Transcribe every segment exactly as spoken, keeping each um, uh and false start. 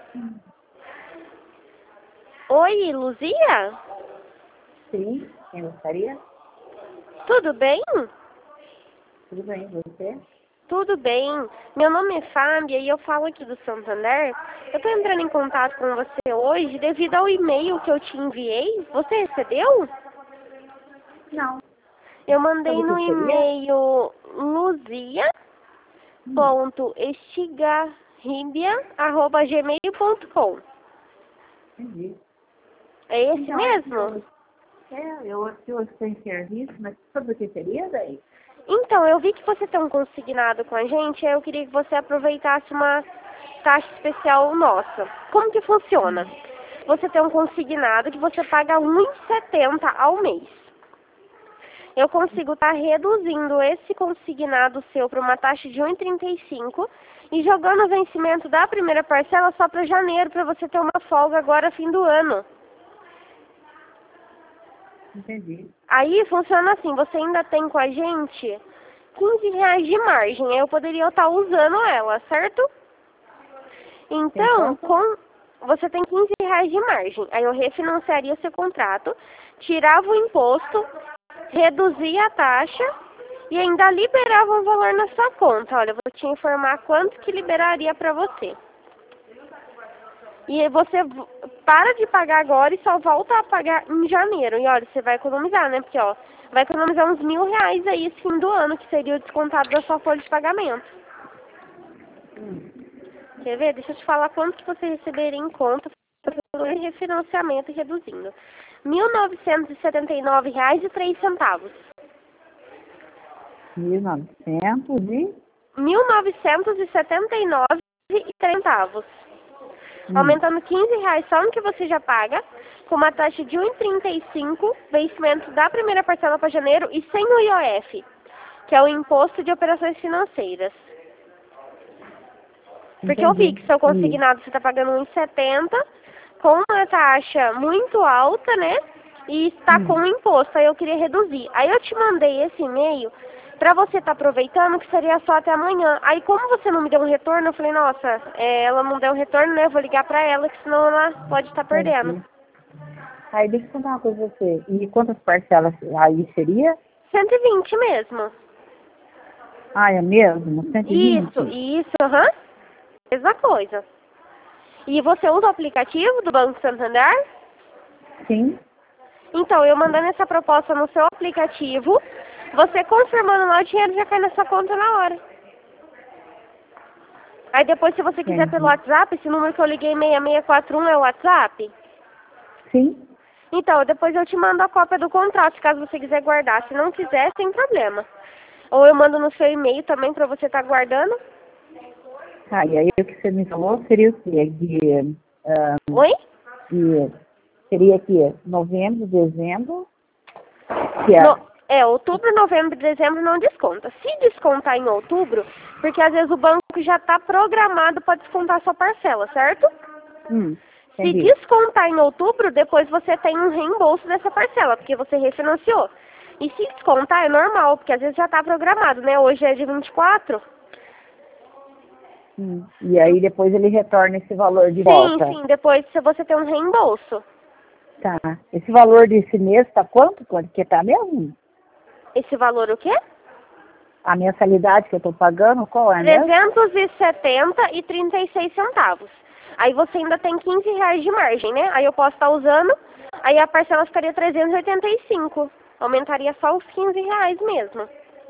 Oi, Luzia? Sim, quem gostaria? Tudo bem? Tudo bem, você? Tudo bem. Meu nome é Fábia e eu falo aqui do Santander. Eu estou entrando em contato com você hoje devido ao e-mail que eu te enviei. Você recebeu? Não. Eu mandei Sabe o no que seria? e-mail luzia Hum, ponto estigarribia arroba gmail ponto com. entendi. É esse Então, mesmo? eu, é, eu aqui eu estou em serviço, mas sabe o que seria daí? Então, eu vi que você tem um consignado com a gente, aí eu queria que você aproveitasse uma taxa especial nossa. Como que funciona? Você tem um consignado que você paga um real e setenta centavos ao mês. Eu consigo estar reduzindo esse consignado seu para uma taxa de um real e trinta e cinco centavos e jogando o vencimento da primeira parcela só para janeiro, para você ter uma folga agora fim do ano. Entendi. Aí funciona assim, você ainda tem com a gente quinze reais de margem, aí eu poderia estar usando ela, certo? Tem Então, quanto? com, você tem quinze reais de margem, aí eu refinanciaria seu contrato, tirava o imposto, reduzia a taxa e ainda liberava um valor na sua conta. Olha, eu vou te informar quanto que liberaria para você. E aí você v- para de pagar agora e só volta a pagar em janeiro. E olha, você vai economizar, né? Porque, ó, vai economizar uns mil reais aí esse fim do ano, que seria o descontado da sua folha de pagamento. Hum, Quer ver? Deixa eu te falar quanto que você receberia em conta pelo refinanciamento e reduzindo. mil novecentos e setenta e nove reais e três centavos. mil e novecentos e... mil novecentos e setenta e nove reais e três centavos. Hum, Aumentando quinze reais só no que você já paga, com uma taxa de um real e trinta e cinco centavos, vencimento da primeira parcela para janeiro e sem o I O F, que é o Imposto de Operações Financeiras. Porque eu vi entendi. que seu E, consignado você está pagando um real e setenta centavos, com uma taxa muito alta, né? E está com hum, o imposto, aí eu queria reduzir. Aí eu te mandei esse e-mail para você estar aproveitando, que seria só até amanhã. Aí como você não me deu um retorno, eu falei, nossa, é, ela não deu um retorno, né? Eu vou ligar para ela, que senão ela pode estar perdendo. entendi. Aí deixa eu contar uma coisa pra você. E quantas parcelas aí seria? cento e vinte mesmo. Ah, é mesmo? Isso, cento e vinte? isso, aham. Mesma coisa. E você usa o aplicativo do Banco Santander? Sim. Então, eu mandando essa proposta no seu aplicativo, você confirmando lá, o dinheiro já cai na sua conta na hora. Aí depois, se você quiser pelo Entendi. WhatsApp, esse número que eu liguei seis seis quatro um é o WhatsApp? Sim. Então, depois eu te mando a cópia do contrato, caso você quiser guardar. Se não quiser, sem problema. Ou eu mando no seu e-mail também para você estar guardando. Ah, e aí o que você me falou seria o quê? De, ah, Oi? de, seria aqui novembro, dezembro, que No, é, é, outubro, novembro e dezembro não desconta. Se descontar em outubro, porque às vezes o banco já está programado para descontar a sua parcela, certo? hum, Se entendi. descontar em outubro, depois você tem um reembolso dessa parcela, porque você refinanciou. E se descontar é normal, porque às vezes já está programado, né? Hoje é de vinte e quatro. Hum. E aí depois ele retorna esse valor de Sim, volta. sim, depois você tem um reembolso. Tá. Esse valor desse mês tá quanto? Quanto que tá mesmo? Esse valor o quê? A mensalidade que eu tô pagando, qual é mesmo? trezentos e setenta e trinta e seis centavos. Aí você ainda tem quinze reais de margem, né? Aí eu posso estar usando, aí a parcela ficaria trezentos e oitenta e cinco. Aumentaria só os quinze reais mesmo.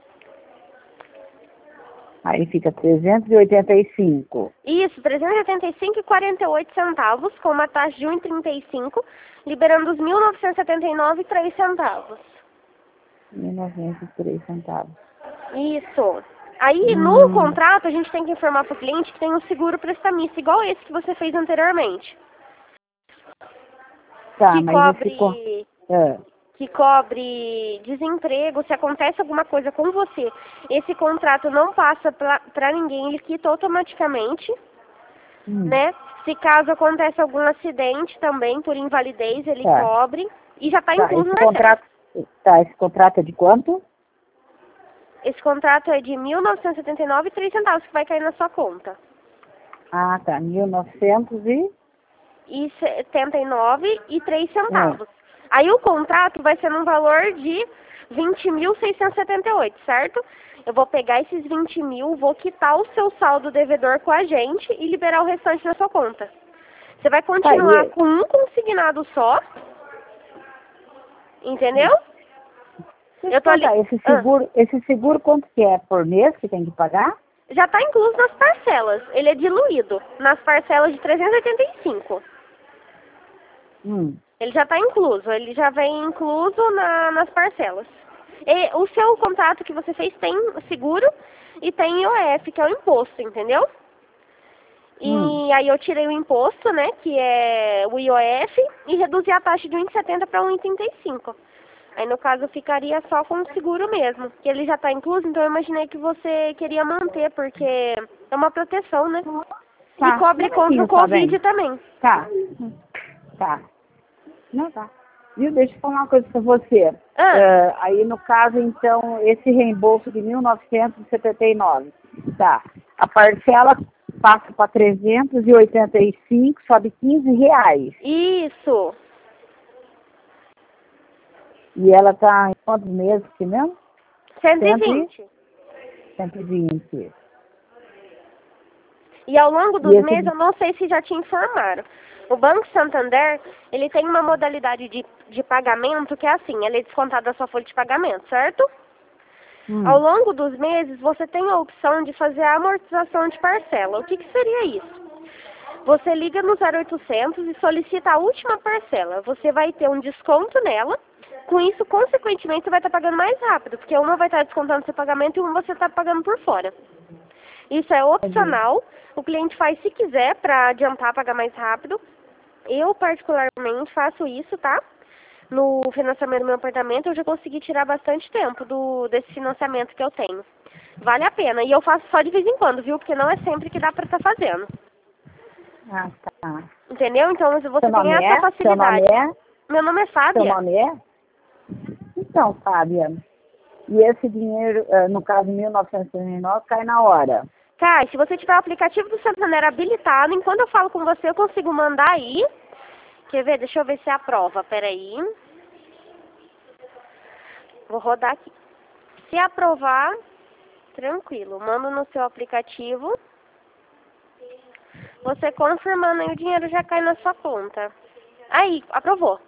Aí fica trezentos e oitenta e cinco. Isso, trezentos e oitenta e cinco e quarenta e oito centavos, com uma taxa de um real e trinta e cinco, liberando os mil novecentos e setenta e nove e três centavos. mil e noventa e três centavos. Isso. Aí, no Hum, contrato, a gente tem que informar para o cliente que tem um seguro prestamista, igual esse que você fez anteriormente, tá, que mas esse... co- cobre É, que cobre desemprego, se acontece alguma coisa com você, esse contrato não passa para ninguém, ele quita automaticamente, hum, né? Se caso aconteça algum acidente também, por invalidez, ele tá. cobre e já está Tá, incluso esse na parcela. contrato... Tá, esse contrato é de quanto? Esse contrato é de mil novecentos e setenta e nove e três centavos que vai cair na sua conta. Ah, tá. Mil novecentos e... e setenta e nove e três centavos. É. Aí o contrato vai ser num valor de vinte mil seiscentos e setenta e oito, certo? Eu vou pegar esses vinte mil, vou quitar o seu saldo devedor com a gente e liberar o restante na sua conta. Você vai continuar tá, com um consignado só, entendeu? Deixa eu tô ali... esse seguro, ah. esse seguro quanto que é por mês que tem que pagar? Já está incluso nas parcelas. Ele é diluído nas parcelas de trezentos e oitenta e cinco. Hum. Ele já está incluso, ele já vem incluso na, nas parcelas. E o seu contrato que você fez tem seguro e tem I O F, que é o imposto, entendeu? E hum. aí eu tirei o imposto, né, que é o I O F, e reduzi a taxa de um vírgula setenta para um vírgula trinta e cinco. Aí no caso ficaria só com o seguro mesmo, que ele já está incluso, então eu imaginei que você queria manter, porque é uma proteção, né? Tá. E cobre contra o Covid tá também. Tá, tá. Não, tá. Viu? Deixa eu falar uma coisa pra você. Ah. Uh, aí, no caso, então, esse reembolso de mil novecentos e setenta e nove, tá. A parcela passa para trezentos e oitenta e cinco, sobe quinze reais. Isso. E ela tá em quantos meses aqui mesmo? cento e vinte. cento e vinte. E ao longo dos meses, eu não sei se já te informaram. O Banco Santander, ele tem uma modalidade de, de pagamento que é assim, ele é descontado da sua folha de pagamento, certo? Hum. Ao longo dos meses, você tem a opção de fazer a amortização de parcela. O que, que seria isso? Você liga no zero oitocentos e solicita a última parcela. Você vai ter um desconto nela. Com isso, consequentemente, você vai estar pagando mais rápido, porque uma vai estar descontando seu pagamento e uma você está pagando por fora. Isso é opcional. O cliente faz se quiser para adiantar, pagar mais rápido. Eu, particularmente, faço isso, tá? No financiamento do meu apartamento, eu já consegui tirar bastante tempo do, desse financiamento que eu tenho. Vale a pena. E eu faço só de vez em quando, viu? Porque não é sempre que dá para estar fazendo. Ah, tá. Entendeu? Então, você Seu tem nome essa é? facilidade. Seu nome é? Meu nome é Fábia. Seu nome é? Então, Fábia, e esse dinheiro, no caso mil novecentos e setenta e nove, cai na hora? Cai, se você tiver o aplicativo do Santander habilitado, enquanto eu falo com você, eu consigo mandar aí. Quer ver? Deixa eu ver se é a prova. Peraí. Vou rodar aqui. Se aprovar, tranquilo. Mando no seu aplicativo. Você confirmando aí, o dinheiro já cai na sua conta. Aí, aprovou.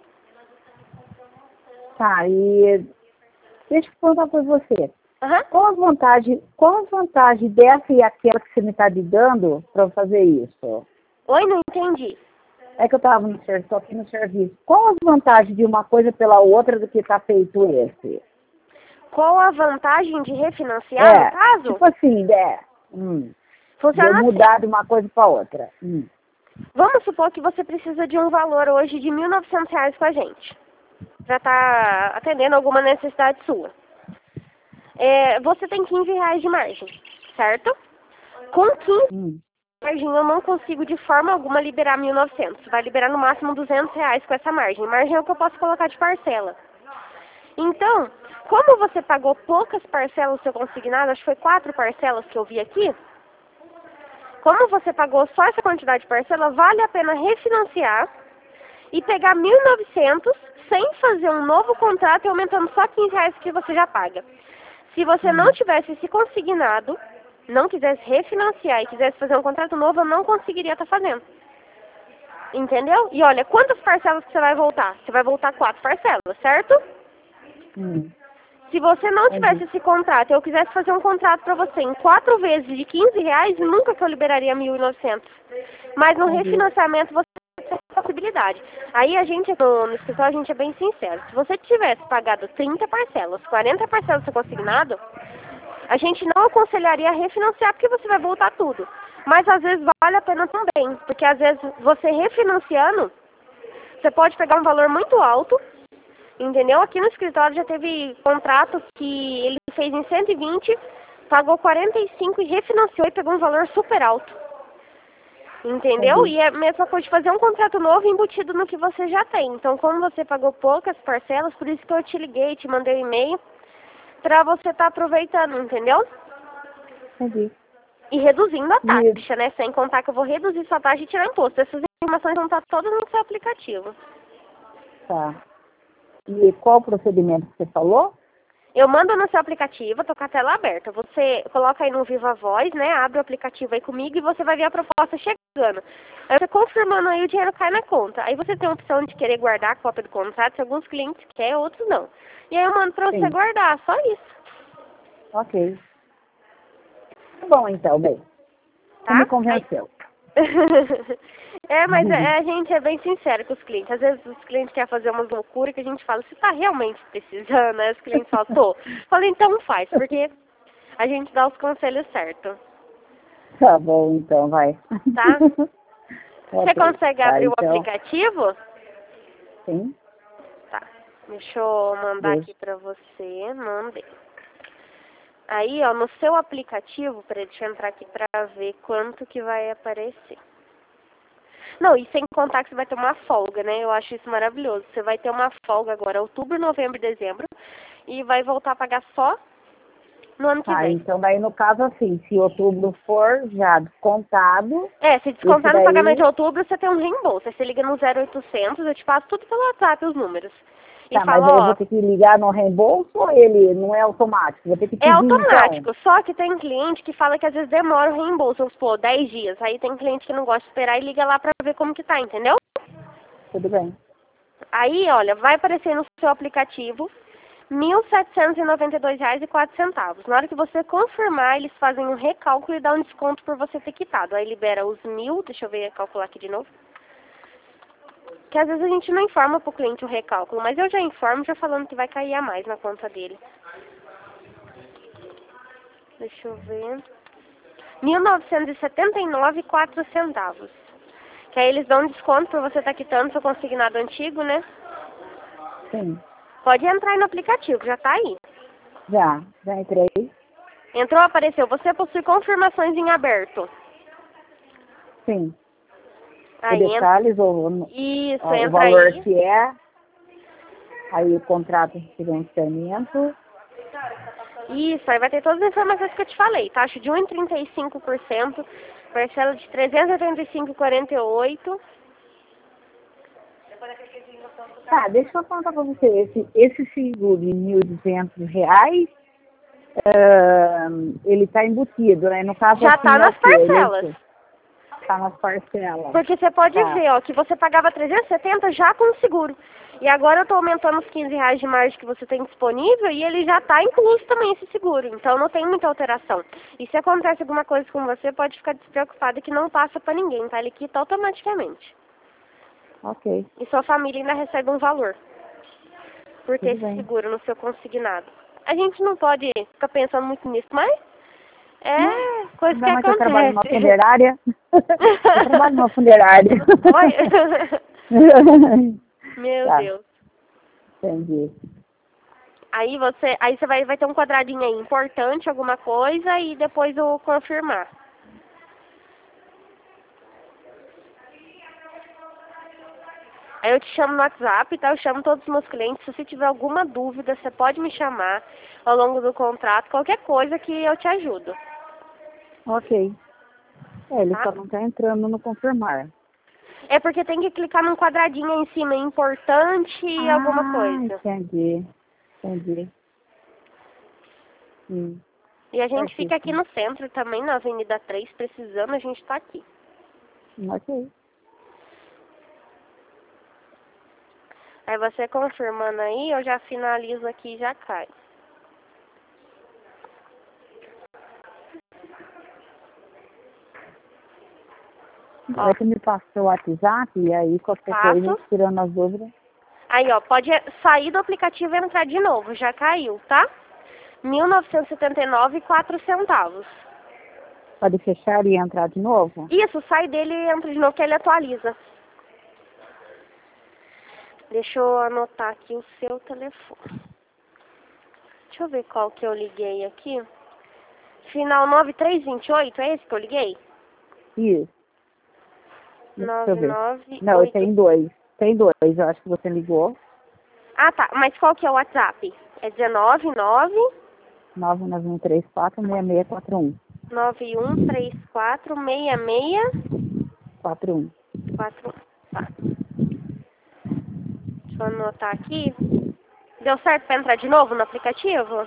Tá, e deixa eu perguntar para você. Uhum. Qual a vantagem, qual a vantagem dessa e aquela que você me está me dando para fazer isso? Oi, não entendi. É que eu estava no serviço, aqui no serviço. Qual a vantagem de uma coisa pela outra do que está feito esse? Qual a vantagem de refinanciar, é, no caso? Tipo assim, é. Hum, Funciona de mudar assim. de uma coisa para outra. Hum. Vamos supor que você precisa de um valor hoje de mil e novecentos reais com a gente. Já está atendendo alguma necessidade sua. É, você tem quinze reais de margem, certo? Com quinze hum. de margem eu não consigo de forma alguma liberar mil e novecentos. Vai liberar no máximo duzentos reais com essa margem. Margem é o que eu posso colocar de parcela. Então, como você pagou poucas parcelas do seu consignado, acho que foi quatro parcelas que eu vi aqui, como você pagou só essa quantidade de parcela, vale a pena refinanciar e pegar mil e novecentos sem fazer um novo contrato e aumentando só quinze reais que você já paga. Se você não tivesse esse consignado, não quisesse refinanciar e quisesse fazer um contrato novo, eu não conseguiria estar fazendo. Entendeu? E olha, quantas parcelas que você vai voltar? Você vai voltar quatro parcelas, certo? Hum. Se você não tivesse esse contrato, eu quisesse fazer um contrato para você em quatro vezes de quinze reais, nunca que eu liberaria mil e novecentos. Mas no refinanciamento você tem essa possibilidade. Aí a gente, no, no escritório, a gente é bem sincero. Se você tivesse pagado trinta parcelas, quarenta parcelas do seu consignado, a gente não aconselharia a refinanciar porque você vai voltar tudo. Mas às vezes vale a pena também, porque às vezes você refinanciando, você pode pegar um valor muito alto. Entendeu? Aqui no escritório já teve contrato que ele fez em cento e vinte, pagou quarenta e cinco e refinanciou e pegou um valor super alto. Entendeu? Uhum. E é a mesma coisa de fazer um contrato novo embutido no que você já tem. Então, como você pagou poucas parcelas, por isso que eu te liguei, te mandei um e-mail, pra você estar tá aproveitando, entendeu? Entendi. E reduzindo a E- taxa, né? Sem contar que eu vou reduzir sua taxa e tirar imposto. Essas informações vão estar todas no seu aplicativo. Tá. E qual o procedimento que você falou? Eu mando no seu aplicativo, tô com a tela aberta. Você coloca aí no Viva Voz, né? Abre o aplicativo aí comigo e você vai ver a proposta chegando. Aí você confirmando aí, o dinheiro cai na conta. Aí você tem a opção de querer guardar a cópia do contrato, se alguns clientes querem, outros não. E aí eu mando pra você Sim. guardar, só isso. Ok. Tá bom, então, bem. Você Tá? me convenceu. É, mas é, a gente é bem sincero com os clientes. Às vezes os clientes querem fazer umas loucuras que a gente fala, você tá realmente precisando? Aí os clientes falam, tô. Fala, então faz, porque a gente dá os conselhos certos. Tá bom, então, vai. Tá? Você Ok. consegue Tá, abrir o então, aplicativo? sim. Tá. Deixa eu mandar Deixa. aqui pra você. Mandei. Aí, ó, no seu aplicativo, peraí, deixa eu entrar aqui pra ver quanto que vai aparecer. Não, e sem contar que você vai ter uma folga, né? Eu acho isso maravilhoso. Você vai ter uma folga agora, outubro, novembro e dezembro, e vai voltar a pagar só no ano que Ah, vem. então daí no caso assim, se outubro for já descontado, É, se descontar esse no daí, pagamento de outubro, você tem um reembolso. Aí você liga no zero oitocentos, eu te passo tudo pelo WhatsApp, os números. E tá, mas fala, aí eu ó, vou ter que ligar no reembolso ou ele não é automático? Vou ter que é pedir então. automático, só que tem cliente que fala que às vezes demora o reembolso, vamos supor, dez dias. Aí tem cliente que não gosta de esperar e liga lá pra ver como que tá, entendeu? Tudo bem. Aí, olha, vai aparecer no seu aplicativo mil setecentos e noventa e dois reais e quatro centavos. Na hora que você confirmar, eles fazem um recálculo e dão um desconto por você ter quitado. Aí libera os mil, deixa eu ver, calcular aqui de novo. Que às vezes a gente não informa pro cliente o recálculo, mas eu já informo, já falando que vai cair a mais na conta dele. Deixa eu ver. mil novecentos e setenta e nove reais e quatro centavos. Que aí eles dão um desconto por você estar quitando seu consignado antigo, né? Sim. Pode entrar aí no aplicativo, já tá aí. Já, já entrei. Entrou, apareceu. Você possui confirmações em aberto. Sim. Os Aí entra. detalhes, o, Isso, o entra valor aí. que é, aí o contrato de financiamento. Isso, aí vai ter todas as informações que eu te falei. Taxa de um vírgula trinta e cinco por cento, parcela de trezentos e oitenta e cinco reais e quarenta e oito centavos. Tá, deixa eu contar pra você. Esse, esse seguro de mil e duzentos reais, ah, ele tá embutido, né? No caso, Já assim, tá é o nas quê? Ele é o parcelas. quê? Tá nas parcelas. Porque você pode Tá, ver, ó, que você pagava trezentos e setenta já com o seguro. E agora eu tô aumentando os quinze reais de margem que você tem disponível e ele já tá incluso também esse seguro. Então não tem muita alteração. E se acontece alguma coisa com você, pode ficar despreocupado que não passa pra ninguém, tá? Ele quita automaticamente. ok. E sua família ainda recebe um valor por ter Tudo esse bem. seguro no seu consignado. A gente não pode ficar pensando muito nisso, mas é coisa que Ainda mais que eu trabalho numa acontece. funerária. Eu trabalho numa funerária. Oi? Meu Tá, Deus. entendi. Aí você, aí você vai, vai ter um quadradinho aí, importante, alguma coisa, e depois o confirmar. Aí eu te chamo no WhatsApp, tá? Eu chamo todos os meus clientes. Se você tiver alguma dúvida, você pode me chamar ao longo do contrato, qualquer coisa que eu te ajudo. Ok. É, ele Tá? só não tá entrando no confirmar. É porque tem que clicar num quadradinho aí em cima, importante e alguma Ah, coisa. entendi. Entendi. Hum, E a gente fica aqui certíssimo. no centro também, na Avenida três, precisando, a gente tá aqui. Ok. Aí você confirmando aí, eu já finalizo aqui e já cai. Ó, Você me passou o WhatsApp e aí qualquer passo. coisa, tirando as dúvidas. Aí, ó, pode sair do aplicativo e entrar de novo, já caiu, tá? mil novecentos e setenta e nove reais e quatro centavos. Pode fechar e entrar de novo? Isso, sai dele e entra de novo que ele atualiza. Deixa eu anotar aqui o seu telefone. Deixa eu ver qual que eu liguei aqui. Final nove três dois oito, é esse que eu liguei? Isso. Deixa eu nove ver. nove Não, oito. tem dois. Tem dois, eu acho que você ligou. Ah, tá. Mas qual que é o WhatsApp? É dezenove nove. nove nove um três quatro seis seis quatro um. nove um três quatro seis seis quatro um. quatro um. Tá. Deixa eu anotar aqui. Deu certo para entrar de novo no aplicativo?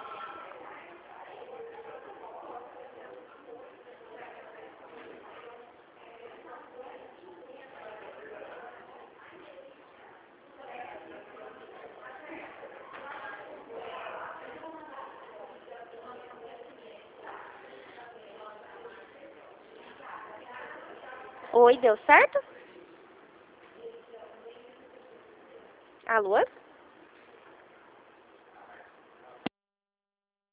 Oi, deu certo? Alô?